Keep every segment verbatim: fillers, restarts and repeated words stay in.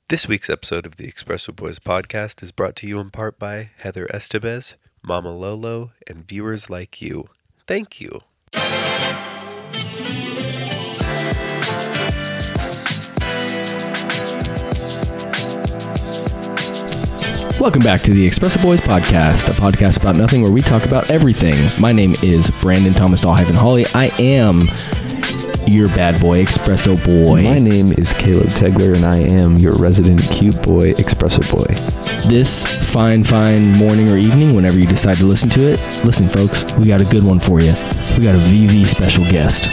This week's episode of the Espresso Boys podcast is brought to you in part by Heather Estevez, Mama Lolo, and viewers like you. Thank you. Welcome back to the Espresso Boys podcast, a podcast about nothing where we talk about everything. My name is Brandon Thomas Dahlhaven-Hawley. I am your bad boy Espresso Boy. My name is Caleb Tegler, and I am your resident cute boy Espresso Boy. This fine, fine morning or evening, whenever you decide to listen to it, listen, folks, we got a good one for you. We got a V V special guest.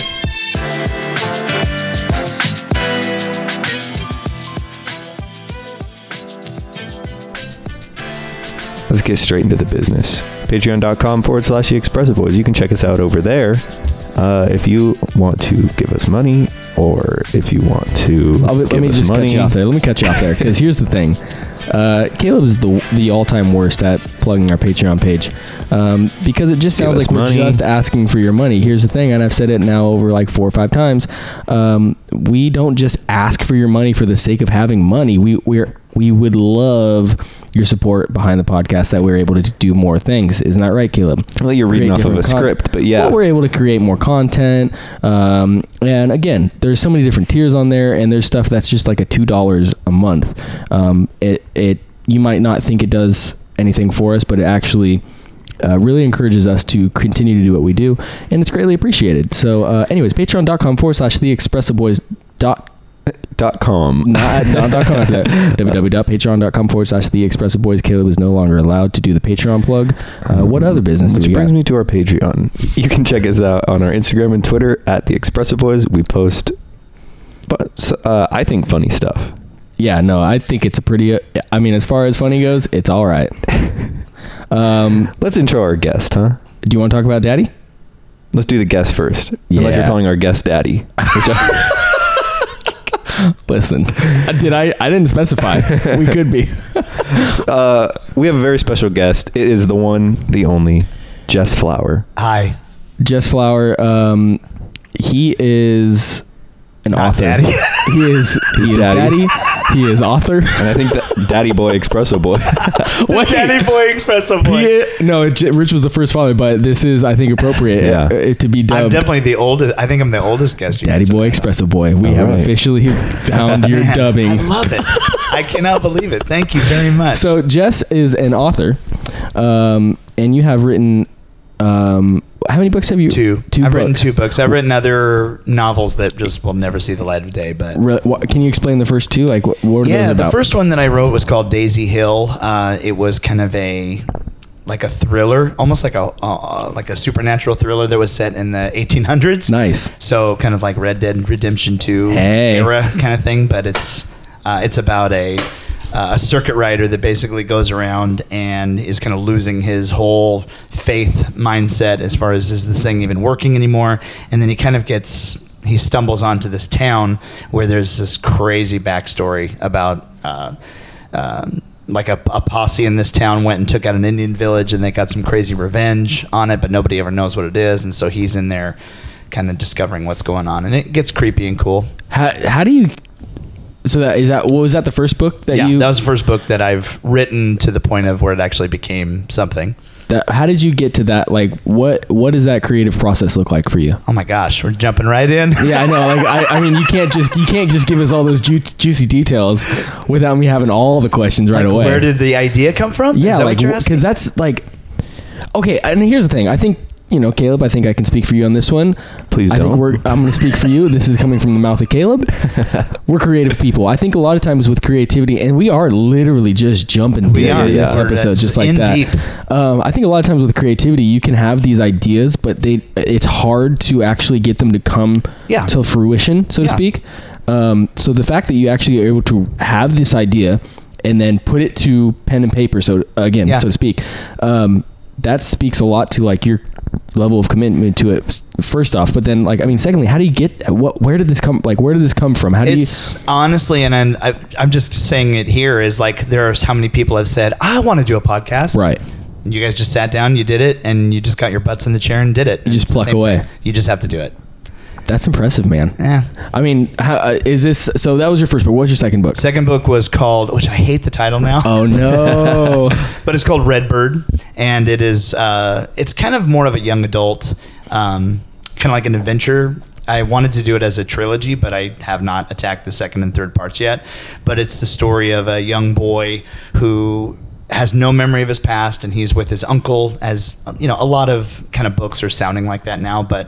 Let's get straight into the business. Patreon.com forward slash the Espresso Boys. You can check us out over there. Uh, if you want to give us money, or if you want to I'll, give let me us just money. cut you off there. Let me cut you off there, because here's the thing. Uh, Caleb is the the all-time worst at plugging our Patreon page, um, because it just sounds like we're money. just asking for your money. Here's the thing, and I've said it now over like four or five times. Um, we don't just ask for your money for the sake of having money. We we're we would love your support behind the podcast, that we're able to do more things. Isn't that right, Caleb? Well, you're reading Create off of a different con- script, but yeah. Well, we're able to create more content. Um, and again, there's so many different tiers on there, and there's stuff that's just like a two dollars a month. Um, it, it, you might not think it does anything for us, but it actually uh, really encourages us to continue to do what we do, and it's greatly appreciated. So uh, anyways, patreon.com forward slash the Espresso Boys dot Dot com. Not, not dot com after that. www.patreon.com forward slash the Espresso Boys. Caleb is no longer allowed to do the Patreon plug. Uh, what other business Which do we brings got? me to our Patreon. You can check us out on our Instagram and Twitter at the Espresso Boys. We post, but uh, I think, funny stuff. Yeah, no, I think it's a pretty, uh, I mean, as far as funny goes, it's all right. Um, Let's intro our guest, huh? do you want to talk about Daddy? Let's do the guest first. Yeah. Unless you're calling our guest Daddy. Which I, Listen, did I, I didn't specify. We could be. uh, we have a very special guest. It is the one, the only, Jess Flower. Hi. Jess Flower, um, he is an Not author. Daddy. He is, he He's is Daddy. Daddy. He is author. And I think that Daddy Boy Espresso Boy. Wait. Daddy Boy Espresso Boy. He, no, it, Rich was the first father, but this is, I think, appropriate Yeah. uh, to be dubbed I'm definitely the oldest. I think I'm the oldest guest. You Daddy can Boy say. Espresso Boy. We All have right. officially found your Man, dubbing. I love it. I cannot believe it. Thank you very much. So Jess is an author, um, and you have written. Um, how many books have you? two. Two I've books. written two books. I've written other novels that just will never see the light of day. But Re- what, can you explain the first two? Like, what, what are yeah, those the about? first one that I wrote was called Daisy Hill. Uh, it was kind of a like a thriller, almost like a uh, like a supernatural thriller that was set in the eighteen hundreds. Nice. So kind of like Red Dead Redemption two Hey. era kind of thing, but it's uh, it's about a uh, a circuit rider that basically goes around and is kind of losing his whole faith mindset as far as is this thing even working anymore, and then he kind of gets he stumbles onto this town where there's this crazy backstory about uh, um, like a, a posse in this town went and took out an Indian village, and they got some crazy revenge on it, but nobody ever knows what it is, and so he's in there kind of discovering what's going on, and it gets creepy and cool. How, how do you? So that is that. What was that? The first book that yeah, you? that was the first book that I've written to the point of where it actually became something. That, how did you get to that? Like, what what does that creative process look like for you? Oh my gosh, we're jumping right in. Yeah, I know. Like, I, I mean, you can't just you can't just give us all those ju- juicy details without me having all the questions right Like, away. where did the idea come from? Yeah, Is that like what you're asking? because that's like okay. And here's the thing. I think you know, Caleb. I think I can speak for you on this one. Please I don't. think we're. I'm going to speak for you. This is coming from the mouth of Caleb. We're creative people. I think a lot of times with creativity, and we are literally just jumping We deep are, into this yeah. episode, That's just like in that. deep. Um, I think a lot of times with creativity, you can have these ideas, but they it's hard to actually get them to come Yeah. to fruition, so to Yeah. speak. Um, so the fact that you actually are able to have this idea and then put it to pen and paper, so again, Yeah. so to speak, um, that speaks a lot to like your level of commitment to it first off, but then like I mean secondly, how do you get what where did this come like where did this come from? How do It's honestly, and I'm, I, I'm just saying it here is like there's how many people have said I want to do a podcast. you right And you guys just sat down, you did it, and you just got your butts in the chair and did it. You just pluck away. You just have to do it. That's impressive, man. Yeah. I mean, how, uh, is this, so that was your first book. What's your second book? Second book was called, which I hate the title now. Oh, no. But it's called Redbird, and it is uh, it's kind of more of a young adult, um, kind of like an adventure. I wanted to do it as a trilogy, but I have not attacked the second and third parts yet. But it's the story of a young boy who has no memory of his past, and he's with his uncle, as you know, a lot of kind of books are sounding like that now, but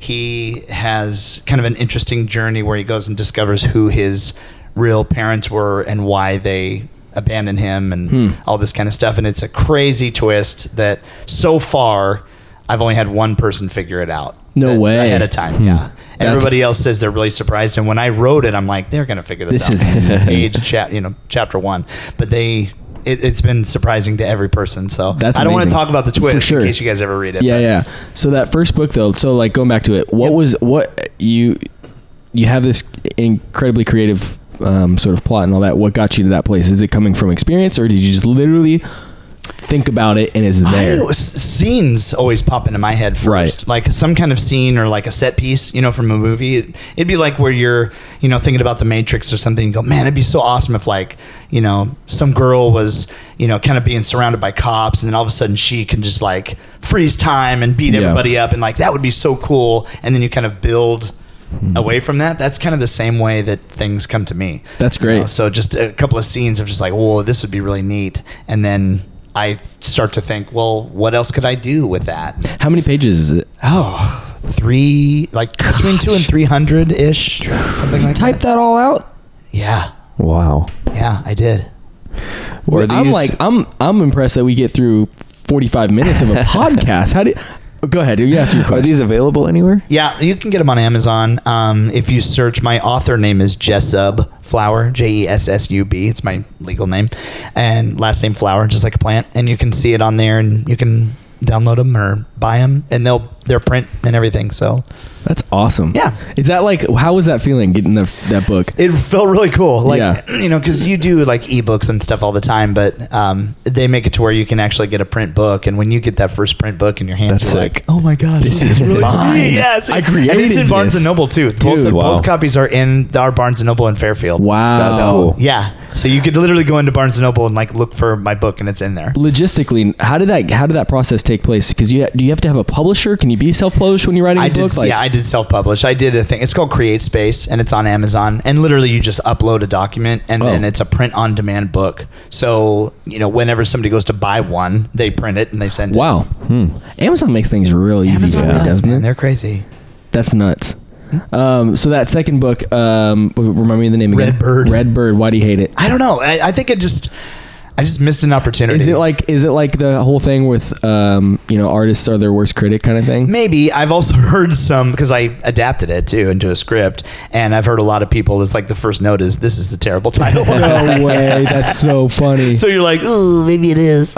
he has kind of an interesting journey where he goes and discovers who his real parents were and why they abandoned him and hmm. all this kind of stuff. And it's a crazy twist that so far I've only had one person figure it out. No way. Ahead of time, hmm. yeah. That's, Everybody else says they're really surprised, and when I wrote it, I'm like, they're going to figure this, this out. Is Age, chap, you know, chapter one, but they. It, it's been surprising to every person. So That's I don't want to amazing. talk about the twist For sure. in case you guys ever read it. Yeah, but. yeah. So that first book, though, so like going back to it, what Yep. was, what you, you have this incredibly creative um, sort of plot and all that. What got you to that place? Is it coming from experience, or did you just literally think about it and it's there? I, scenes always pop into my head first. Right. Like some kind of scene or like a set piece, you know, from a movie. It, it'd be like where you're, you know, thinking about The Matrix or something. You go, man, it'd be so awesome if like, you know, some girl was, you know, kind of being surrounded by cops, and then all of a sudden she can just like freeze time and beat Yeah. everybody up, and like that would be so cool. And then you kind of build away from that. That's kind of the same way that things come to me. That's great. You know, so just a couple of scenes of just like, whoa, this would be really neat. And then I start to think, well, what else could I do with that? How many pages is it? Oh, three, like Gosh. between two and three hundred ish, something like Type that. that all out? Yeah, Wow. yeah, I did. Were I'm these- like, I'm I'm impressed that we get through forty-five minutes of a podcast. How do oh, go ahead, you ask your Are question. these available anywhere? Yeah, you can get them on Amazon. Um, if you search, my author name is Jessub Flower, J E S S U B. It's my legal name, and last name Flower, just like a plant. And you can see it on there, and you can download them or buy them, and they'll they're print and everything. So That's awesome. Yeah. Is that like, how was that feeling getting the, that book? it felt really cool. Like, Yeah. you know, because you do like ebooks and stuff all the time, but um, they make it to where you can actually get a print book. And when you get that first print book in your hands, That's you're sick. like, oh my gosh, This this, is is really mine. neat. Yeah, it's, I and it's created in Barnes this. and Noble too. Both, Dude, wow. both copies are in our Barnes and Noble in Fairfield. Wow. That's cool. Yeah, so you could literally go into Barnes and Noble and like look for my book, and it's in there. Logistically, how did that how did that process take place? Because you do you have to have a publisher? Can you be self-published when you're writing a I book? did, Like, yeah, I did self-publish. I did a thing. It's called Create Space, and it's on Amazon. And literally, you just upload a document, and Oh. then it's a print-on-demand book. So you know, whenever somebody goes to buy one, they print it and they send it. wow. Hmm. Amazon makes things real easy, Amazon for does, you, doesn't man. it? They're crazy. That's nuts. Um, so that second book, um, remind me of the name again. Redbird. Redbird. Why do you hate it? I don't know. I, I think it just, I just missed an opportunity. Is it like is it like the whole thing with um, you know, artists are their worst critic kind of thing? Maybe. I've also heard some, because I adapted it too into a script, and I've heard a lot of people, it's like the first note is, this is the terrible title. No way. That's so funny. So you're like, oh, maybe it is.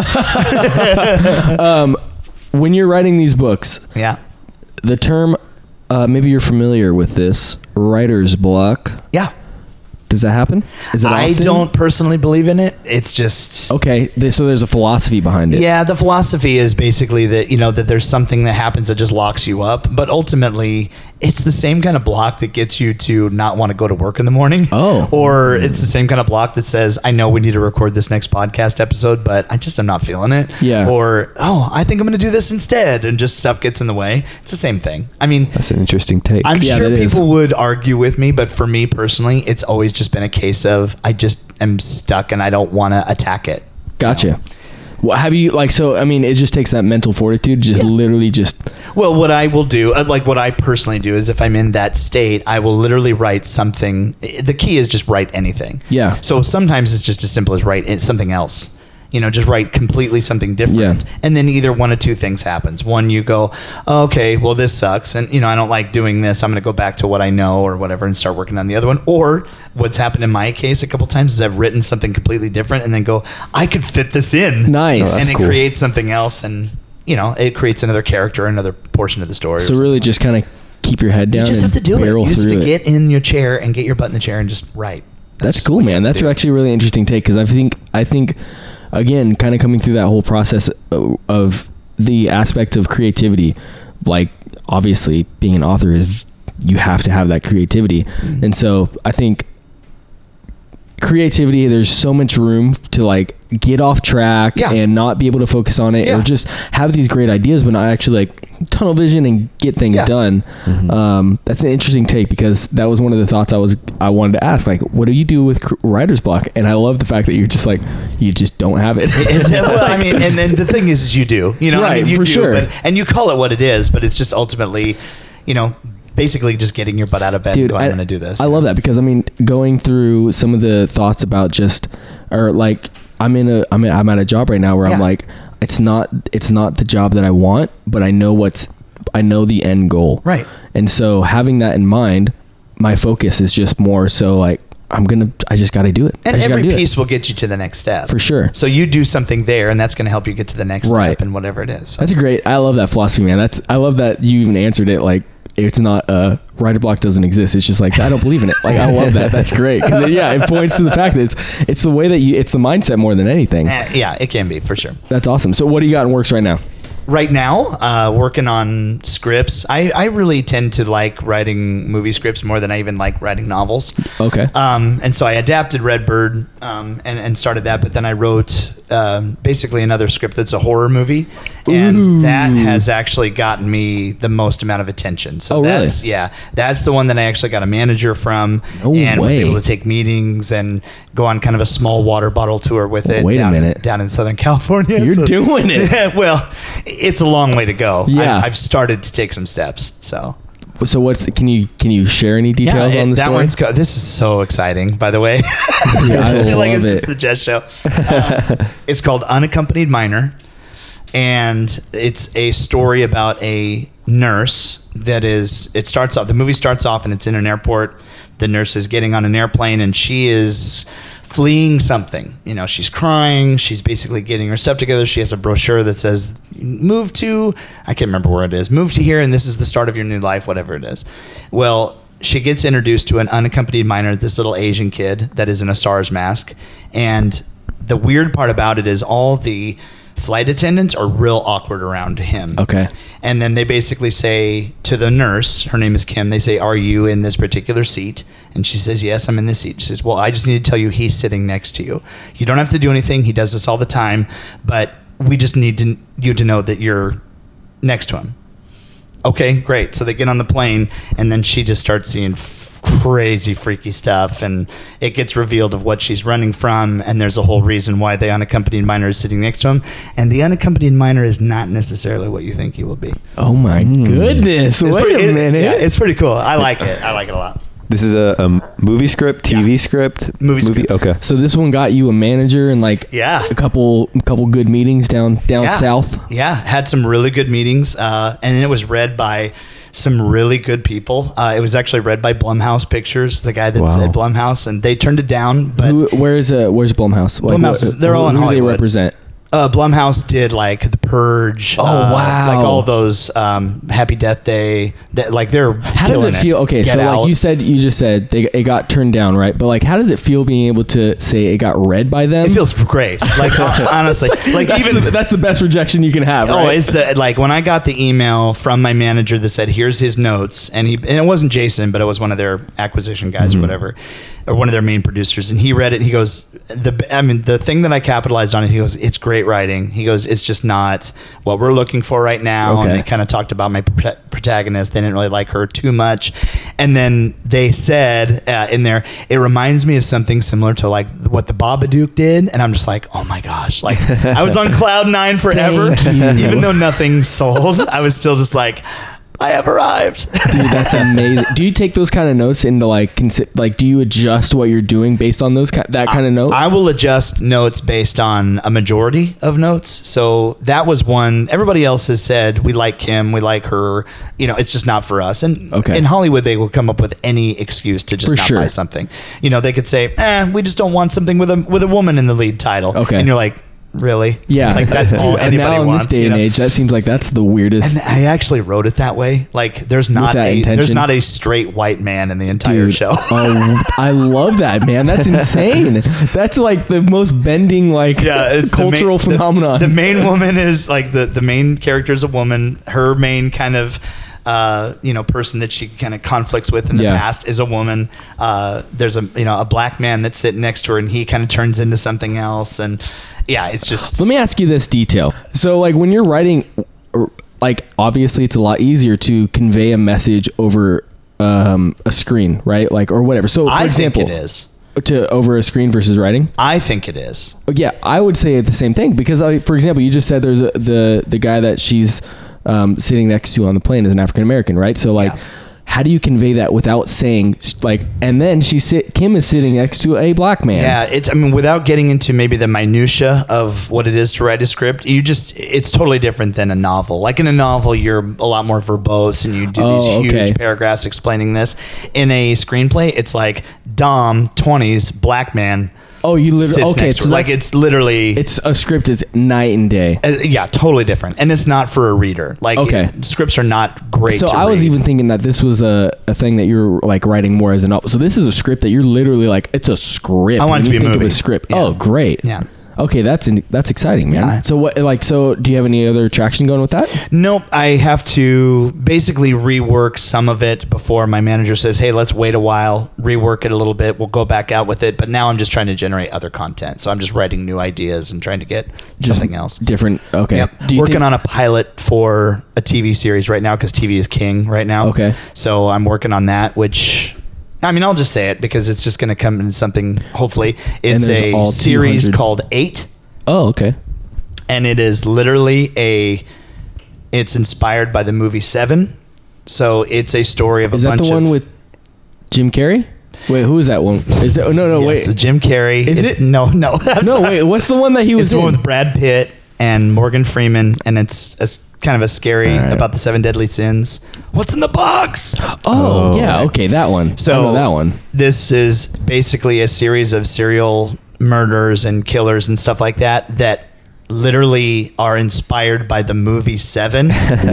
um, when you're writing these books, Yeah. the term, uh, maybe you're familiar with this, writer's block. Yeah. Does that happen? Is it I often? don't personally believe in it. It's just Okay, th- so there's a philosophy behind it. yeah. The philosophy is basically that, you know, that there's something that happens that just locks you up, but ultimately it's the same kind of block that gets you to not want to go to work in the morning. Oh. Or it's the same kind of block that says, I know we need to record this next podcast episode, but I just am not feeling it. Yeah. Or oh, I think I'm going to do this instead, and just stuff gets in the way. It's the same thing. I mean, That's an interesting take. I'm Yeah, sure that is. people would argue with me, but for me personally, it's always just been a case of I just am stuck and I don't want to attack it. Gotcha. Well, have you like so? I mean, it just takes that mental fortitude. Just literally, just Well, what I will do, uh, like what I personally do, is if I'm in that state, I will literally write something. The key is just write anything. Yeah. So sometimes it's just as simple as write it- something else. You know, just write completely something different. Yeah. And then either one of two things happens. One, you go, oh, okay, well, this sucks. And, you know, I don't like doing this. I'm going to go back to what I know or whatever and start working on the other one. Or what's happened in my case a couple times is I've written something completely different and then go, I could fit this in. nice. Oh, that's and it cool. creates something else. And, you know, it creates another character, another portion of the story. or so something really, like just kind of keep your head that. down. You just have and to do it. barrel You just have through to it. get in your chair and get your butt in the chair and just write. That's just cool, what you man. have to That's do. actually a really interesting take because I think I think again, kind of coming through that whole process of the aspect of creativity, like obviously being an author is you have to have that creativity. Mm-hmm. And so I think creativity, there's so much room to like get off track yeah. and not be able to focus on it yeah. or just have these great ideas but not actually like tunnel vision and get things yeah. done. Mm-hmm. Um, that's an interesting take, because that was one of the thoughts I was I wanted to ask, like, what do you do with writer's block? And I love the fact that you're just like, you just don't have it. Well, I mean, and then the thing is, is you do, you know, right, I mean, you for do, sure. but, and you call it what it is, but it's just ultimately, you know, basically just getting your butt out of bed. Dude, and going, I, I'm going to do this. I love that, because I mean, going through some of the thoughts about just, or like, I'm in a, I'm, in, I'm at a job right now where yeah. I'm like, it's not, it's not the job that I want, but I know what's, I know the end goal. Right. And so having that in mind, my focus is just more so like, I'm going to, I just got to do it. And every piece it. will get you to the next step. For sure. So you do something there, and that's going to help you get to the next right. step and whatever it is. So. That's a great, I love that philosophy, man. That's, I love that you even answered it like, it's not uh writer block doesn't exist. It's just like, I don't believe in it. Like, I love that. That's great. Cause it, yeah, it points to the fact that it's it's the way that you, it's the mindset more than anything. Uh, yeah, it can be, for sure. That's awesome. So what do you got in works right now? Right now, uh, working on scripts. I, I really tend to like writing movie scripts more than I even like writing novels. Okay. Um, and so I adapted Redbird um, and, and started that, but then I wrote um, basically another script that's a horror movie. And Ooh. that has actually gotten me the most amount of attention. So oh, that's, really? yeah, that's the one that I actually got a manager from no and way. was able to take meetings and go on kind of a small water bottle tour with it. Wait down, a minute. Down in Southern California. You're so, doing it. Well, it's a long way to go. Yeah. I've, I've started to take some steps. So, so what's can you can you share any details yeah, it, on the that story? One's go- this is so exciting, by the way. Yeah, I, I feel love like it's it. just the Jess show. Uh, it's called Unaccompanied Minor, and it's a story about a nurse that is. It starts off. The movie starts off, and it's in an airport. The nurse is getting on an airplane, and she is fleeing something. You know, she's crying. She's basically getting her stuff together. She has a brochure that says, move to, I can't remember where it is, move to here, and this is the start of your new life, whatever it is. Well, she gets introduced to an unaccompanied minor, this little Asian kid that is in a SARS mask. And the weird part about it is all the flight attendants are real awkward around him. Okay. And then they basically say to the nurse, her name is Kim, they say, are you in this particular seat? And she says, yes, I'm in this seat. She says, well, I just need to tell you he's sitting next to you. You don't have to do anything. He does this all the time, but we just need to, you to know that you're next to him. Okay, great. So they get on the plane, and then she just starts seeing f- crazy, freaky stuff, and it gets revealed of what she's running from, and there's a whole reason why the unaccompanied minor is sitting next to him, and the unaccompanied minor is not necessarily what you think he will be. Oh my mm. goodness! It's Wait pretty, a minute. It, yeah, it's pretty cool. I like it. I like it a lot. This is a, a movie script, T V yeah. script, movie script. Okay. So this one got you a manager and like yeah. a couple couple good meetings down down yeah. south. Yeah, had some really good meetings, uh, and it was read by some really good people. Uh, it was actually read by Blumhouse Pictures, the guy that's wow. at Blumhouse, and they turned it down. But Who, where's uh where's Blumhouse? Like, Blumhouse, what, they're all in who Hollywood. Do they represent? Uh, Blumhouse did like The Purge. Oh uh, wow! Like all those um, Happy Death Day. That, like they're. How does it feel? Okay, Get so Out. like you said, you just said they it got turned down, right? But like, how does it feel being able to say it got read by them? It feels great. Like honestly, like that's even the, that's the best rejection you can have. Oh, right? it's the like when I got the email from my manager that said, "Here's his notes," and he and it wasn't Jason, but it was one of their acquisition guys mm-hmm. or whatever, or one of their main producers, and he read it. And he goes, "The I mean, the thing that I capitalized on it." He goes, "It's great writing." He goes, "It's just not what we're looking for right now." Okay. And they kind of talked about my pr- protagonist. They didn't really like her too much, and then they said uh, in there, "It reminds me of something similar to like what the Babadook did," and I'm just like, "Oh my gosh!" Like I was on cloud nine forever, even though nothing sold. I was still just like, I have arrived. Dude, that's amazing. Do you take those kind of notes into like, consi- like, do you adjust what you're doing based on those ki- that kind of note? I will adjust notes based on a majority of notes. So that was one. Everybody else has said we like Kim, we like her. You know, it's just not for us. And okay. in Hollywood, they will come up with any excuse to just for not sure. buy something. You know, they could say, "Eh, we just don't want something with a with a woman in the lead title." Okay, and you're like, really? Yeah, like that's all Dude, anybody and now wants. in this day you and know? age, that seems like that's the weirdest. And I actually wrote it that way. Like, there's not that a intention? there's not a straight white man in the entire Dude, show. Oh, I love that, man. That's insane. That's like the most bending, like, yeah, it's cultural the main, phenomenon. The, the main woman is like the the main character is a woman. Her main kind of uh, you know, person that she kind of conflicts with in the Yeah. past is a woman. Uh, there's a you know a black man that's sitting next to her, and he kind of turns into something else. And yeah, it's just Let me ask you this detail. So, like, when you're writing, like, obviously it's a lot easier to convey a message over um, a screen, right? Like, or whatever. So, for I example, think it is. to over a screen versus writing. I think it is. Yeah, I would say the same thing because, I, for example, you just said there's a, the the guy that she's um, sitting next to on the plane is an African American, right? So, like, Yeah. how do you convey that without saying like? And then she sit Kim is sitting next to a black man. Yeah, it's. I mean, without getting into maybe the minutia of what it is to write a script, you just it's totally different than a novel. Like in a novel, you're a lot more verbose and you do Oh, these huge okay. paragraphs explaining this. In a screenplay, it's like Dom, twenties, black man. Oh, you literally Sits okay. next to So her. like that's- it's literally it's a script is night and day. uh, yeah, totally different, and it's not for a reader. Like Okay. it- scripts are not great. So to I was read. even thinking that this was a, a thing that you're like writing more as a novel. So this is a script that you're literally like it's a script. I want it When to you be a think movie. of a script. Yeah. Oh, great. Yeah. Okay, that's in, that's exciting, man. Yeah. So what like so do you have any other traction going with that? Nope. I have to basically rework some of it before my manager says, hey, let's wait a while, rework it a little bit. We'll go back out with it. But now I'm just trying to generate other content. So I'm just writing new ideas and trying to get Just something else. Different. Okay. Yep. Do you Working think- on a pilot for a T V series right now because T V is king right now. Okay. So I'm working on that, which... I mean, I'll just say it because it's just going to come in something, hopefully. It's there's a all series two hundred called Eight. Oh, okay. And it is literally a it's inspired by the movie Seven. So it's a story of a Is that bunch the one of with Jim Carrey? Wait, who is that one? Is that? Oh, no, no, yeah, wait. so Jim Carrey. Is it's, it? No, no. I'm no, sorry. wait. What's the one that he was It's the in? one with Brad Pitt and Morgan Freeman, and it's a, s- kind of a scary All right. about the seven deadly sins. What's in the box? oh, Oh, yeah. Okay, that one. So I know that one. This is basically a series of serial murders and killers and stuff like that that literally are inspired by the movie Seven.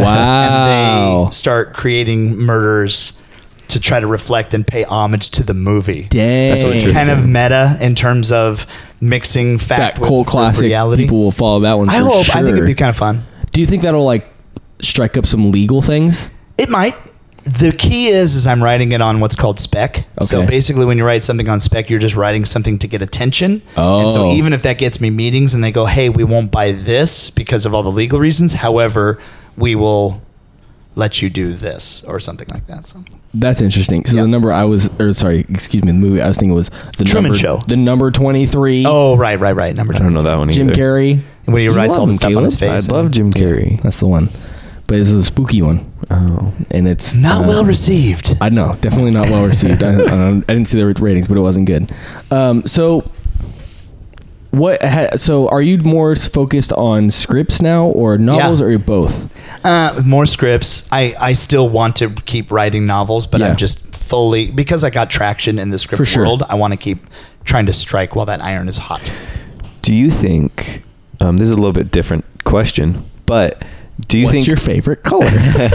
Wow. And they start creating murders to try to reflect and pay homage to the movie. Dang. So it's kind of meta in terms of mixing that fact with, cult with classic. reality. People will follow that one. I for hope. Sure. I think it'd be kind of fun. Do you think that'll like strike up some legal things? It might. The key is, is I'm writing it on what's called spec. So Okay. basically, when you write something on spec, you're just writing something to get attention. Oh. And so even if that gets me meetings and they go, hey, we won't buy this because of all the legal reasons. However, we will let you do this or something like that. So That's interesting. So Yeah. the number I was, or sorry, excuse me, the movie I was thinking was the Truman number, Show. The number twenty-three. Oh, right, right, right. Number I two. don't know that one Jim either. Carrey. When he You writes all love the him, stuff on his Caleb. face. I love Jim Carrey. That's the one. But this is a spooky one, Oh. and it's Not uh, well received. I know, definitely not well received. I, I, I didn't see the ratings, but it wasn't good. Um, so, what? Ha, so, are you more focused on scripts now, or novels, Yeah. or both? Uh, more scripts. I, I still want to keep writing novels, but Yeah. I'm just fully, because I got traction in the script For sure. world, I want to keep trying to strike while that iron is hot. Do you think um, this is a little bit different question, but do you What's think your favorite color?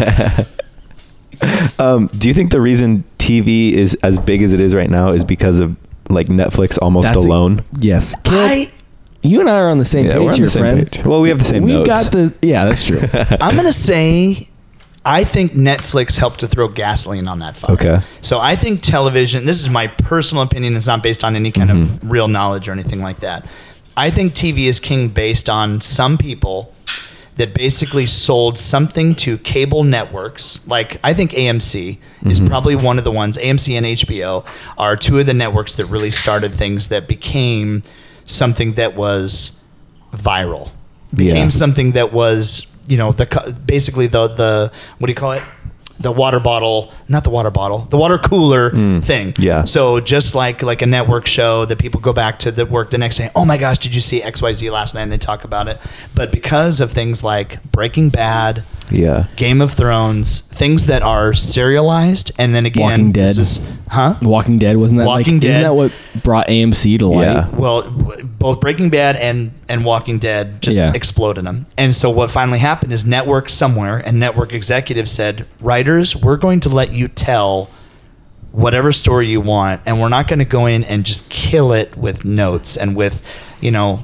um, do you think the reason T V is as big as it is right now is because of like Netflix almost That's a- alone? Yes, Caleb, I, you and I are on the same Yeah, page we're on here, the same friend. page. Well, we have the same We've notes. got the yeah, that's true. I'm going to say, I think Netflix helped to throw gasoline on that fire. Okay. So I think television, this is my personal opinion, it's not based on any kind of real knowledge or anything like that. I think T V is king based on some people that basically sold something to cable networks. Like, I think A M C is probably one of the ones. A M C and H B O are two of the networks that really started things that became something that was viral. Became Yeah. something that was, you know, the co- basically the the what do you call it? The water bottle, not the water bottle, the water cooler thing. Yeah. So just like like a network show that people go back to the work the next day, oh my gosh, did you see X Y Z last night? And they talk about it. But because of things like Breaking Bad, Yeah. Game of Thrones, things that are serialized, and then again, Walking Dead. this is, huh? Walking Dead wasn't that Walking like, Dead. Isn't that what brought A M C to light? Yeah. Well, w- both Breaking Bad and, and Walking Dead just Yeah. exploded them. And so what finally happened is network somewhere and network executives said, writers, we're going to let you tell whatever story you want, and we're not going to go in and just kill it with notes and with, you know,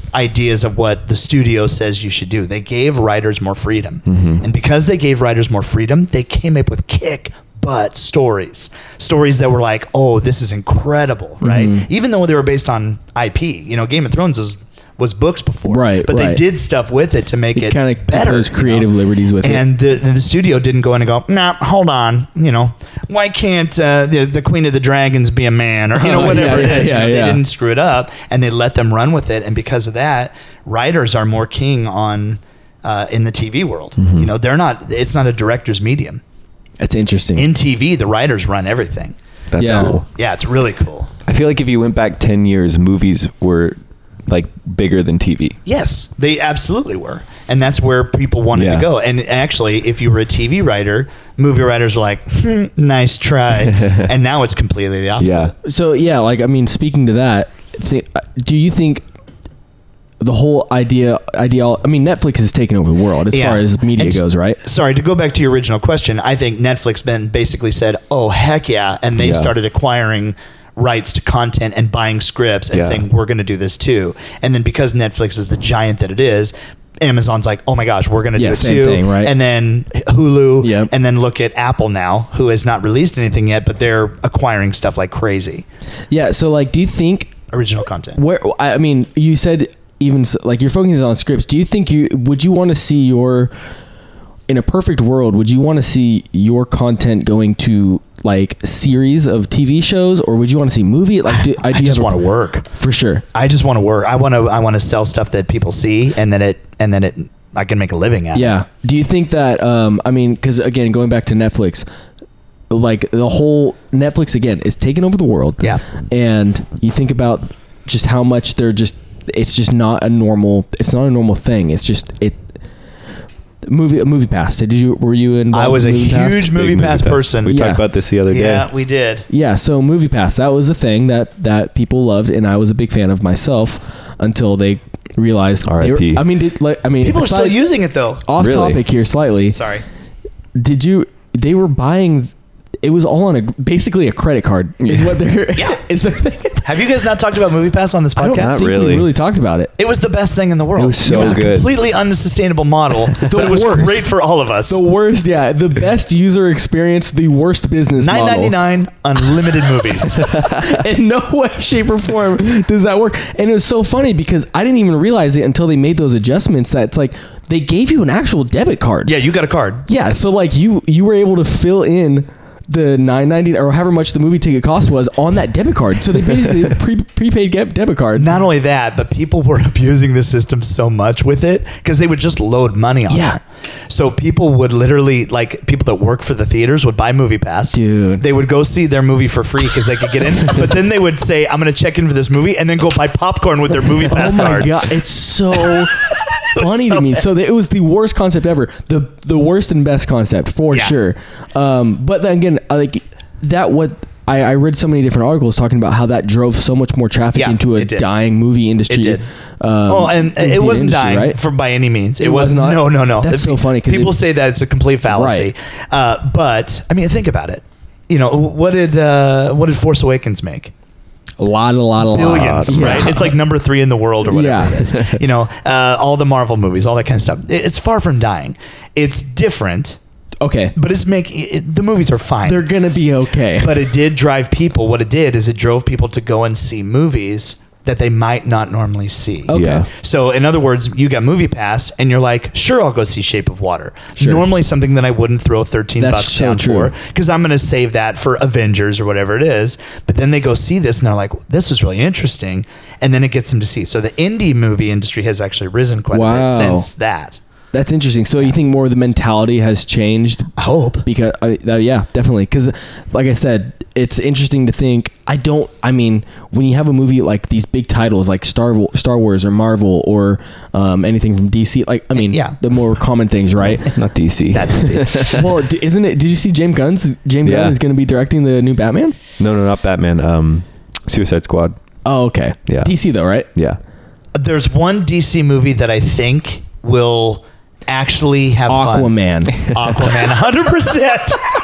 ideas of what the studio says you should do. They gave writers more freedom. Mm-hmm. And because they gave writers more freedom, they came up with kick butt stories. Stories that were like, oh, this is incredible, right? Mm-hmm. Even though they were based on I P. You know, Game of Thrones was was books before. Right, But they right. did stuff with it to make It it kind of better. those you creative know? liberties with it. And the, the studio didn't go in and go, nah, hold on, you know, why can't uh, the, the Queen of the Dragons be a man, or you know, Oh, whatever yeah, it is. yeah, you know, yeah. They didn't screw it up, and they let them run with it. And because of that, writers are more king on uh, in the T V world. Mm-hmm. You know, they're not. It's not a director's medium. That's interesting. In T V, the writers run everything. That's Yeah. cool. Yeah, it's really cool. I feel like if you went back ten years, movies were like bigger than T V. Yes, they absolutely were. And that's where people wanted Yeah. to go. And actually, if you were a T V writer, movie writers were like, hmm, nice try. And now it's completely the opposite. Yeah. So yeah, like I mean, speaking to that, th- do you think the whole idea, ideal? I mean, Netflix has taken over the world as Yeah. far as media And- goes, right? Sorry, to go back to your original question, I think Netflix then basically said, oh, heck yeah. And they Yeah. started acquiring rights to content and buying scripts and Yeah. saying, we're going to do this too. And then because Netflix is the giant that it is, Amazon's like, oh my gosh, we're going to Yeah, do it same too. thing, right? And then Hulu, Yep. and then look at Apple now, who has not released anything yet, but they're acquiring stuff like crazy. Yeah. So like, do you think Original content. where? I I mean, you said even s- like you're focusing on scripts. Do you think you would you want to see your in a perfect world? Would you want to see your content going to like series of T V shows, or would you want to see movie? Like, do, I, I do you just have a- want to work. for sure. I just want to work. I want to. I want to sell stuff that people see, and then it, and then it, I can make a living at. it. Yeah. Do you think that? Um, I mean, because again, going back to Netflix, like the whole Netflix again is taking over the world. Yeah. And you think about just how much they're just. It's just not a normal. It's not a normal thing. It's just it. Movie movie pass. Did you were you involved? I was a in Movie Pass? huge Big movie pass person. We Yeah. talked about this the other day. Yeah, we did. Yeah, so Movie Pass, that was a thing that that people loved, and I was a big fan of myself until they realized. they R I P. were- I mean, did, like, I mean, People are still aside- using it though. off Really? topic here slightly. Sorry. Did you? They were buying. It was all on a basically a credit card. Is Yeah. what they're. Yeah. Is their thing. Have you guys not talked about Movie Pass on this I don't podcast? Not think we really. really talked about it. It was the best thing in the world. It was so a good. completely unsustainable model, but it was worst. great for all of us. The worst, yeah, the best user experience, the worst business Nine model. ninety nine unlimited movies. In no way, shape, or form does that work. And it was so funny because I didn't even realize it until they made those adjustments. That it's like they gave you an actual debit card. Yeah, you got a card. Yeah, so like you you were able to fill in the nine ninety or however much the movie ticket cost was on that debit card. So they basically pre prepaid get debit card. Not only that, but people were abusing the system so much with it because they would just load money on Yeah. there. So people would literally, like people that work for the theaters would buy Movie Pass. Dude. They would go see their movie for free because they could get in. But then they would say, I'm going to check in for this movie and then go buy popcorn with their Movie Pass Oh my card. god, it's so funny so to me. bad. So it was the worst concept ever. The the worst and best concept for Yeah. sure. Um, but then again, I like that. What I, I read so many different articles talking about how that drove so much more traffic Yeah, into a it did. dying movie industry. It did. Um, Oh, and movie it wasn't industry, dying right? for by any means. It, It was was not? No, no, no. That's so funny 'cause people it- say that it's a complete fallacy. Uh, but I mean, think about it. You know, what did uh, what did Force Awakens make? A lot, a lot, a lot. Billions, Yeah. right? It's like number three in the world or whatever Yeah. it is. You know, uh, all the Marvel movies, all that kind of stuff. It- It's far from dying. It's different, Okay, but it's making it, the movies are fine. they're gonna be okay. But it did drive people. What it did is it drove people to go and see movies that they might not normally see. Okay. Yeah. So in other words, you got Movie Pass and you're like, sure, I'll go see Shape of Water. Sure. Normally something that I wouldn't throw thirteen That's bucks so down true. for because I'm going to save that for Avengers or whatever it is. But then they go see this and they're like, this is really interesting. And then it gets them to see. So the indie movie industry has actually risen quite a Wow. bit since that. That's interesting. So you think more of the mentality has changed? I hope. Because uh, uh, yeah, definitely. Because like I said, it's interesting to think. I don't. I mean, when you have a movie like these big titles like Star Wa- Star Wars or Marvel or um, anything from D C, like I mean, Yeah. the more common things, right? Not D C. That's it. Well, d- isn't it? Did you see James Gunn's? James Yeah. Gunn is going to be directing the new Batman. No, no, not Batman. Um, Suicide Squad. Oh, okay. Yeah. D C though, right? Yeah. There's one D C movie that I think will actually have fun. Aquaman. Aquaman, one hundred percent.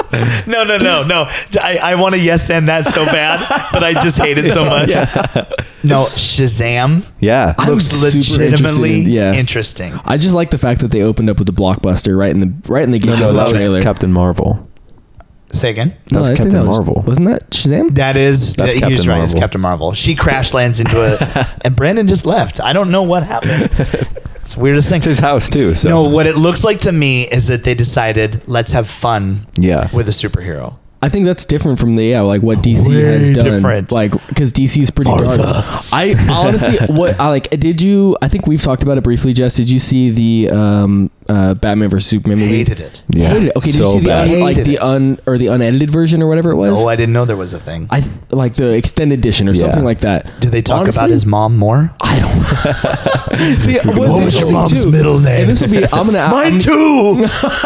no, no, no, no. I, I want to yes and that so bad, but I just hate it so much. Yeah. No, Shazam Yeah. I'm looks super legitimately interested in- yeah. interesting. I just like the fact that they opened up with the blockbuster right in the right in the No, get no, of that the was trailer. Captain Marvel. Say again. That was I think Captain was- Marvel. Wasn't that Shazam? That is, That's he was Captain right. It's Marvel. Captain Marvel. She crash lands into a, and Brandon just left. I don't know what happened. It's the weirdest thing. It's his house too. So No, what it looks like to me is that they decided, let's have fun yeah. with a superhero. I think that's different from the yeah, like what D C Way has done. different. Like because D C is pretty Martha. dark. I honestly, what I like, did you? I think we've talked about it briefly. Jess, did you see the um, uh, Batman versus Superman movie? Hated it. Yeah. Hated it. Okay, did you So see the bad. un, like Hated the it. un or the unedited version or whatever it was? Oh, I didn't know there was a thing. I th- like the extended edition or Yeah. something like that. Do they talk Honestly, about his mom more? I don't. See, what's What was your interesting, mom's too, middle name? And this will be. I'm gonna. I'm, Mine too.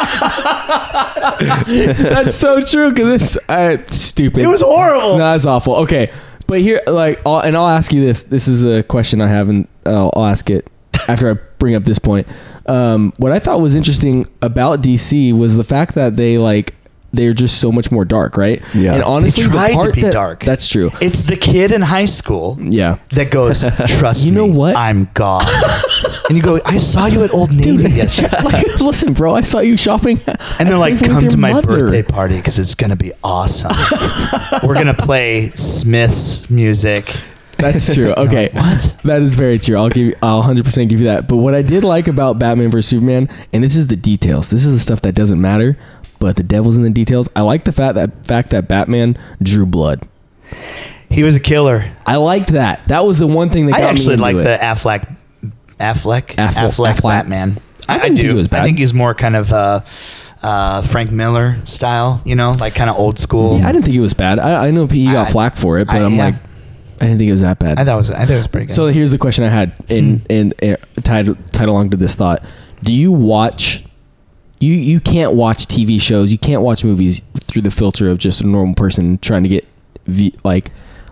That's so true because it's uh, stupid. It was horrible. No, that's awful. Okay, but here, like, I'll, and I'll ask you this. This is a question I have, and I'll, I'll ask it after I bring up this point. Um, what I thought was interesting about D C was the fact that they like they're just so much more dark, right? Yeah. And honestly, They tried the to part be that, dark. That's true. It's the kid in high school Yeah. that goes, trust You know me, what? I'm God. And you go, I saw you at Old Navy yesterday. Like, listen, bro, I saw you shopping. And they're at like, Safeway with come your to my mother." birthday party because it's going to be awesome. We're going to play Smith's music. That's true. Okay, What? that is very true. I'll give you, I'll one hundred percent give you that. But what I did like about Batman versus Superman, and this is the details. This is the stuff that doesn't matter, but the devil's in the details. I like the fact that fact that Batman drew blood. He was a killer. I liked that. That was the one thing that I got actually me like into the it. Affleck, Affleck, Affleck- Affleck, Affleck. Batman. I I, I didn't think do. he was bad. I think he's more kind of uh, uh, Frank Miller style, you know, like kind of old school. Yeah, I didn't think it was bad. I, I know he got I- flack for it, but I- I, am yeah. like, I didn't think it was that bad. I thought it was. I thought it was pretty good. So here's the question I had in in, in tied tied along to this thought. Do you watch? You you can't watch T V shows. You can't watch movies through the filter of just a normal person trying to get v, like.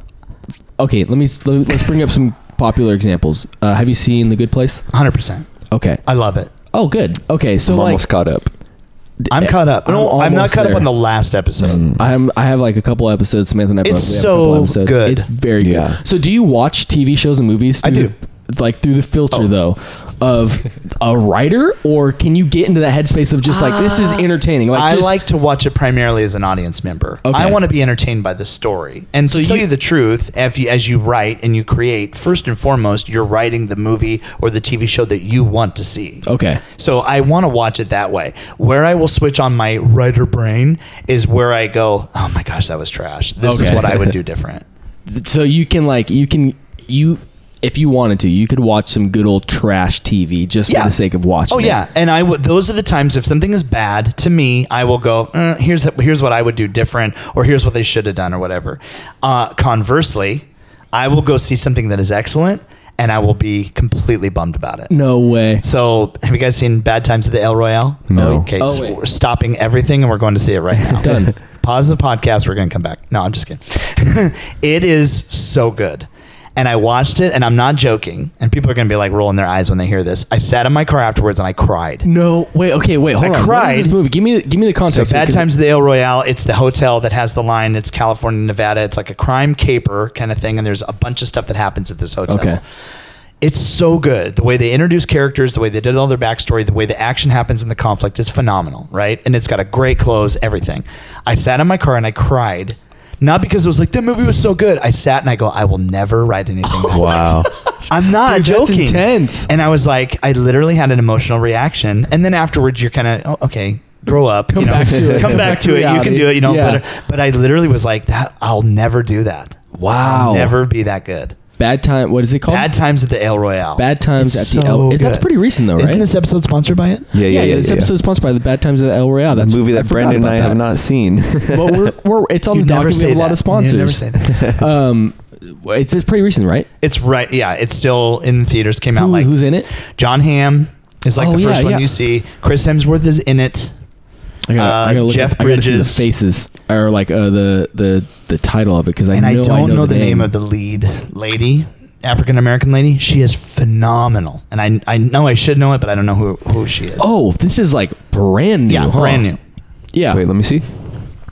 Okay, let me let's bring up some popular examples. Uh, have you seen The Good Place? one hundred percent. Okay. I love it. Oh, good. Okay, so I'm like almost caught up. I'm caught up. I'm No, I'm, not almost caught there. up on the last episode. I am. I have like a couple episodes. Samantha and I both It's we have a couple so episodes. good. It's very good. Yeah. So, do you watch T V shows and movies? I through- do. Like through the filter Oh. though, of a writer, or can you get into that headspace of just like this is entertaining? Like I just, like to watch it primarily as an audience member. Okay. I want to be entertained by the story. And So to tell you- you the truth, if you, as you write and you create, first and foremost, you're writing the movie or the T V show that you want to see. Okay. So I want to watch it that way. Where I will switch on my writer brain is where I go, oh my gosh, that was trash. This is Okay. what I would do different. So you can like you can you if you wanted to, you could watch some good old trash T V just Yeah. for the sake of watching. Oh it. yeah, and I would. Those are the times if something is bad to me, I will go. Uh, here's here's what I would do different, or here's what they should have done, or whatever. Uh, conversely, I will go see something that is excellent, and I will be completely bummed about it. No way. So, have you guys seen Bad Times at the El Royale? No. Okay, Oh, so wait. we're stopping everything, and we're going to see it right now. Done. Pause the podcast. We're going to come back. No, I'm just kidding. It is so good. And I watched it, and I'm not joking. And people are going to be like rolling their eyes when they hear this. I sat in my car afterwards, and I cried. No. Wait. Okay. Wait. Hold I on. What cried. is this movie? Give me. Give me the So context. Bad because- Times at the El Royale, it's the hotel that has the line, it's California, Nevada. It's like a crime caper kind of thing, and there's a bunch of stuff that happens at this hotel. Okay. It's so good. The way they introduce characters, the way they did all their backstory, the way the action happens in the conflict is phenomenal, right? And it's got a great close, everything. I sat in my car and I cried. Not because it was like, that movie was so good. I sat and I go, I will never write anything back. Wow. I'm not Dude, that's joking. intense. And I was like, I literally had an emotional reaction. And then afterwards, you're kind of, oh, okay, grow up. Come you know, back to it. Come back to it. You can reality. do it. You know, Yeah. but but I literally was like, that. I'll never do that. Wow. I'll never be that good. Bad time. What is it called? Bad Times at the El Royale. Bad Times It's at the so El. Is that's good. pretty recent though, right? Isn't this episode sponsored by it? Yeah, yeah, yeah. This yeah, episode is sponsored by the Bad Times at the El Royale. The That's movie I that forgot Brandon and about I that. have not seen. Well, we're, we're it's on You the never docket. We say have a lot that. of sponsors. You never say that. Um, it's, it's pretty recent, right? It's right. Yeah, it's still in theaters. Came out Who, like who's in it? John Hamm is like Oh, the yeah, first one yeah. you see. Chris Hemsworth is in it. I gotta, Uh, I gotta look Jeff up, I gotta see the Bridges. faces or like uh, the the the title of it because I and know I don't I know, know the name of the lead lady, African American lady. She is phenomenal, and I I know I should know it, but I don't know who who she is. Oh, this is like brand new. yeah, huh? brand new. Yeah. Wait, let me see.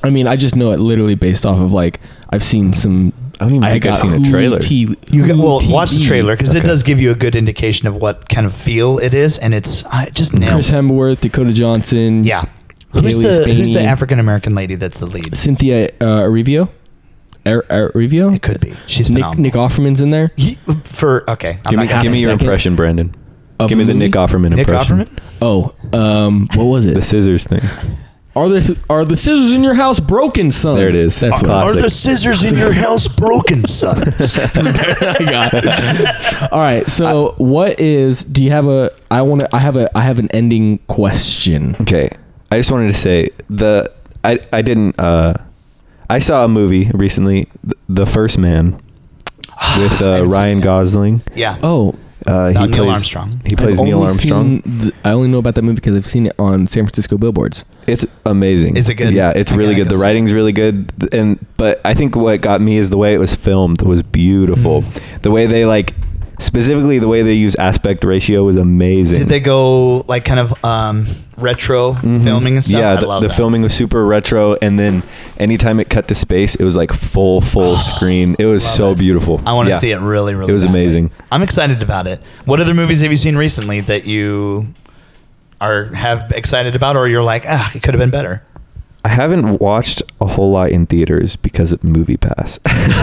I mean, I just know it literally based off of like I've seen some. I don't even I think I've got seen a Hulu trailer. T- You got, well, Hulu watch the T V. trailer because it Okay. does give you a good indication of what kind of feel it is, and it's uh, it just nailed Chris it. Hemsworth, Dakota Johnson. Yeah. Who's Kaylee the Who's the Spaney. African American lady that's the lead? Cynthia uh, Arivio. Ar- Ar- Arivio. It could be. She's Nick, phenomenal. Nick Offerman's in there. He, for okay, I'm Give not me, gonna give a me your second impression, Brandon. of Give me the movie? Nick Offerman Nick impression. Offerman. Oh, um, what was The it? scissors thing. Are the are the scissors in your house broken, son? There it is. That's what Classic. Are the scissors in your house broken, son? I got it. All right. So, what is? Do you have a? I want to. I have a. I have an ending question. Okay. I just wanted to say the I I didn't uh I saw a movie recently, Th- The First Man, with uh, haven't seen Ryan it yet. Gosling. Yeah. Oh, Uh, About he Neil plays, Armstrong. He plays I've Neil only Armstrong. seen the- I only know about that movie because I've seen it on San Francisco billboards. It's amazing. Is it good? Yeah, it's I really gotta good. go The see writing's really good, Th- and but I think what got me is the way it was filmed was beautiful. Mm. The way they like, specifically the way they use aspect ratio was amazing. Did they go like kind of um, retro Mhm. filming and stuff? Yeah, I the, love the that. filming was super retro, and then anytime it cut to space, it was like full full screen. It was Love so it. beautiful. I want to Yeah. see it really, really. It was badly. amazing. I'm excited about it. What other movies have you seen recently that you are have excited about, or you're like, ah, it could have been better? I haven't watched a whole lot in theaters because of Movie Pass.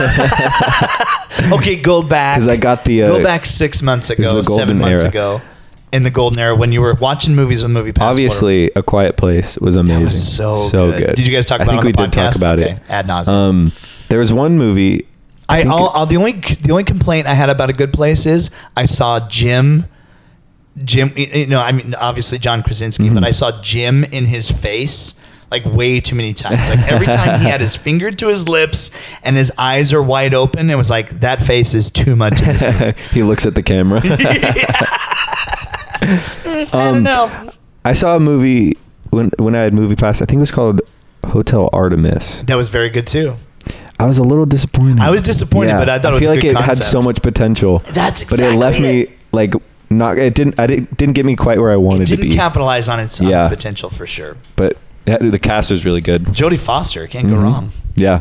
Okay, go back. Because I got the uh, go back six months is ago, the golden seven months era. ago, in the golden era when you were watching movies with Movie Pass. what Obviously, A Quiet Place was are- amazing. that was so so good. Did you guys talk I about think it on we the did talk podcast? about Okay, it. ad nauseum. Um, there was one movie. I, think I'll, it- I'll, the only the only complaint I had about A Good Place is I saw Jim. Jim, you know, I mean, obviously John Krasinski, Mm-hmm. but I saw Jim in his face like way too many times. Like every time he had his finger to his lips and his eyes are wide open, it was like that face is too much. In this movie. he looks at the camera. I Um, don't know. I saw a movie when when I had Movie Pass. I think it was called Hotel Artemis. That was very good too. I was a little disappointed. I was disappointed, but I thought it was feel a like good it had concept. so much potential. That's but exactly it left me it. like not. It didn't. I didn't, didn't get me quite where I wanted It didn't to be. capitalize on its, on Yeah. its potential for sure. but yeah, the cast was really good. Jodie Foster can't go Mhm. wrong. Yeah.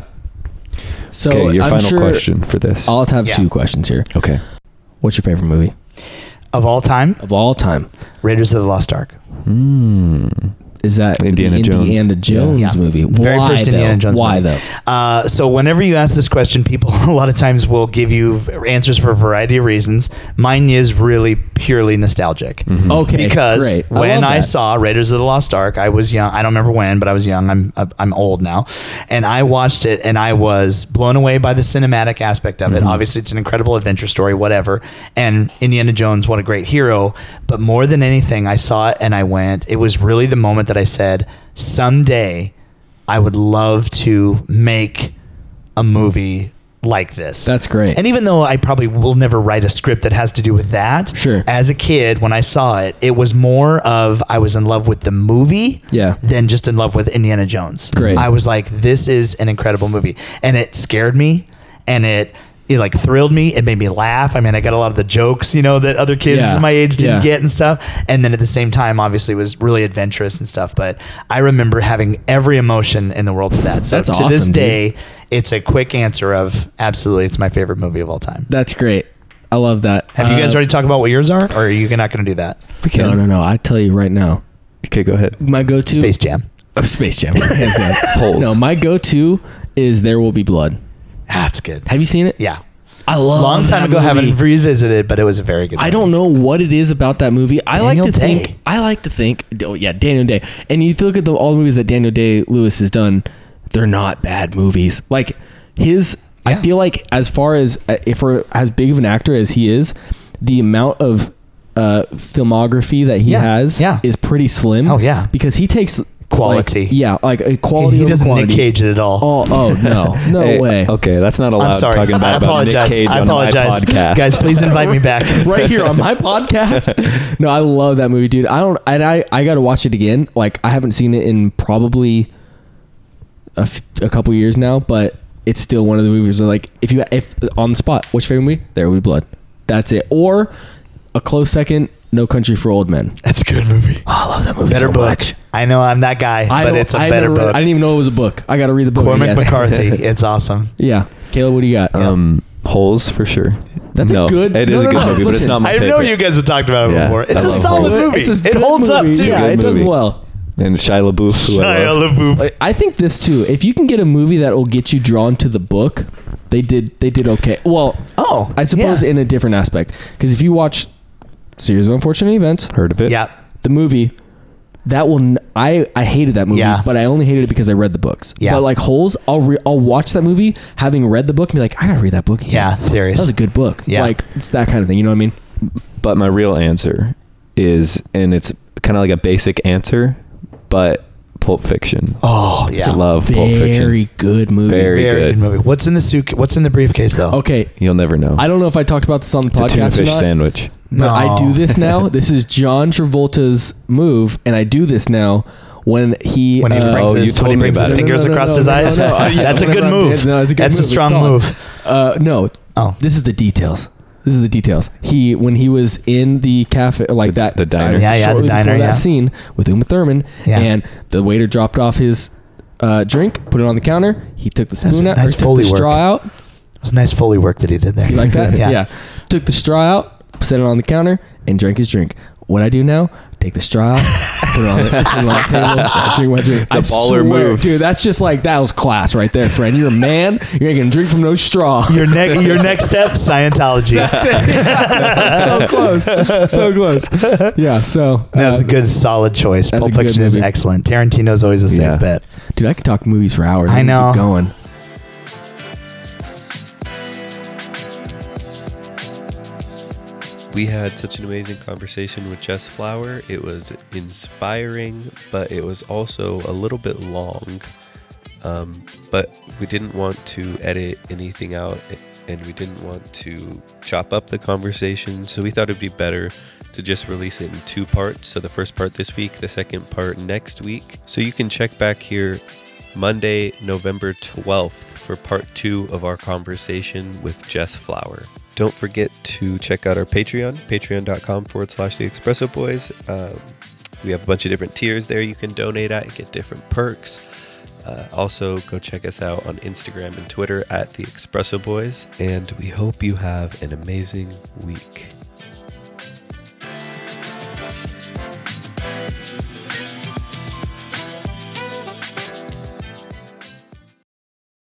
So Okay, your I'm final sure question for this. I'll have Yeah. two questions here. okay. What's your favorite movie Of all time, of all time? Raiders of the Lost Ark. Hmm. Is that Indiana the Jones. Indiana Jones Yeah. movie? The very Why, first Indiana though? Jones Why movie. though? Uh, so whenever you ask this question, people a lot of times will give you answers for a variety of reasons. Mine is really purely nostalgic. Mhm. Okay, Because great. I when love I that. saw Raiders of the Lost Ark, I was young. I don't remember when, but I was young. I'm I'm old now, and I watched it, and I was blown away by the cinematic aspect of it. Mhm. Obviously, it's an incredible adventure story, whatever. And Indiana Jones, what a great hero! But more than anything, I saw it, and I went. It was really the moment that I said, someday, I would love to make a movie like this. That's great. And even though I probably will never write a script that has to do with that, Sure. as a kid, when I saw it, it was more of I was in love with the movie Yeah. than just in love with Indiana Jones. Great. I was like, this is an incredible movie. And it scared me and it it like thrilled me. It made me laugh. I mean, I got a lot of the jokes, you know, that other kids Yeah. my age didn't Yeah. get and stuff. And then at the same time, obviously, it was really adventurous and stuff. But I remember having every emotion in the world to that. So That's to this awesome, dude. day, it's a quick answer of absolutely, it's my favorite movie of all time. That's great. I love that. Have you guys Uh, already talked about what yours are, or are you not going to do that? We can. No, no, no. I tell you right now, Okay, go ahead. my go-to Space Jam. Oh, Space Jam. Hands down. Holes. No, my go-to is There Will Be Blood. Ah, it's good. Have you seen it? Yeah. I love Long time that ago, movie. haven't revisited, but it was a very good I movie. don't know what it is about that movie. I Daniel like to Day. think. I like to think. Oh yeah, Daniel Day. And you look at the all the movies that Daniel Day Lewis has done. They're not bad movies. Like his. I Yeah. feel like as far as uh, if we're as big of an actor as he is, the amount of uh, filmography that he Yeah, has yeah. is pretty slim. Oh, yeah. because he takes Quality. Like, yeah, like a quality. He over doesn't quantity. Nick Cage it at all. Oh, oh no, no Hey, way. Okay, that's not allowed. I'm sorry. Talking about, I about Nick apologize. Cage I on apologize. my podcast. Guys, please invite me back. Right here on my podcast. No, I love that movie, dude. I don't. And I I got to watch it again. Like I haven't seen it in probably a, f- a couple years now, but it's still one of the movies where like if you if on the spot, what's your favorite movie? There Will Be Blood. That's it. Or a close second No Country for Old Men. That's a good movie. Oh, I love that movie Better so book. much. I know I'm that guy, I but don't- it's a I better never read- book. I didn't even know it was a book. I got to read the book. Cormac yes. McCarthy. It's awesome. Yeah. Caleb, what do you got? Um, Holes for sure. That's a no, good- It no, is no, a good no, movie, but it's listen. not my I favorite. know you guys have talked about it Yeah, before. I It's a love solid Holes. movie. It's a It good holds up movie. too. Yeah, Good it does movie. well. And Shia LaBeouf. Who I Shia love. LaBeouf. I think this too. If you can get a movie that will get you drawn to the book, they did. They did okay. Well, Oh, I suppose yeah. in a different aspect, because if you watch Series of Unfortunate Events, Heard of it? Yeah. the movie, that will. N- I I hated that movie, Yeah. but I only hated it because I read the books. Yeah. But like Holes, I'll re- I'll watch that movie having read the book and be like, I gotta read that book. again. Yeah, serious. That was a good book. Yeah. Like it's that kind of thing. You know what I mean? But my real answer is, and it's kind of like a basic answer, but Pulp Fiction. Oh, yeah. I love Pulp Very Fiction. good movie. Very Very good. good movie. What's in the suit? What's in the briefcase though? Okay. You'll never know. I don't know if I talked about this on the it's a tuna podcast or fish not. sandwich. But No. I do this now. This is John Travolta's move, and I do this now when he When he uh, brings oh, his, you when he told me brings about his it. fingers No, no, no, across no, his no, no, eyes. no, uh, yeah, That's a whenever good I'm move. dancing, no, it's a good That's a move. It's strong solid. move. Uh, no, Oh. this is the details. This is the details. He when he was in the cafe, like The- that, the diner. uh, Yeah, yeah, the shortly diner, before yeah. that scene with Uma Thurman, Yeah. and the waiter dropped off his uh, drink, put it on the counter. He took the That's spoon a out, nice or took Foley the work. straw out. It was nice Foley work that he did there. You like that? yeah. yeah. Took the straw out, set it on the counter, and drank his drink. What I do now, take the straw out, put it on the, put it on the table, I drink my drink. It's a baller move. Dude, that's just like, that was class right there, friend. You're a man. You ain't gonna drink from no straw. Your next your next step, Scientology. so close. So close. Yeah, so. That's uh, a good, solid choice. that's a Pulp good Fiction is movie. excellent. Tarantino's always a safe Yeah. bet. Dude, I could talk movies for hours. I We can know. Keep going. We had such an amazing conversation with Jess Flower. It was inspiring, but it was also a little bit long. Um, but we didn't want to edit anything out, and we didn't want to chop up the conversation, so we thought it'd be better to just release it in two parts. So the first part this week, the second part next week. So you can check back here Monday, November twelfth for part two of our conversation with Jess Flower. Don't forget to check out our Patreon, patreon.com forward slash the Espresso Boys. Um, we have a bunch of different tiers there you can donate at and get different perks. Uh, also, go check us out on Instagram and Twitter at the Espresso Boys. And we hope you have an amazing week.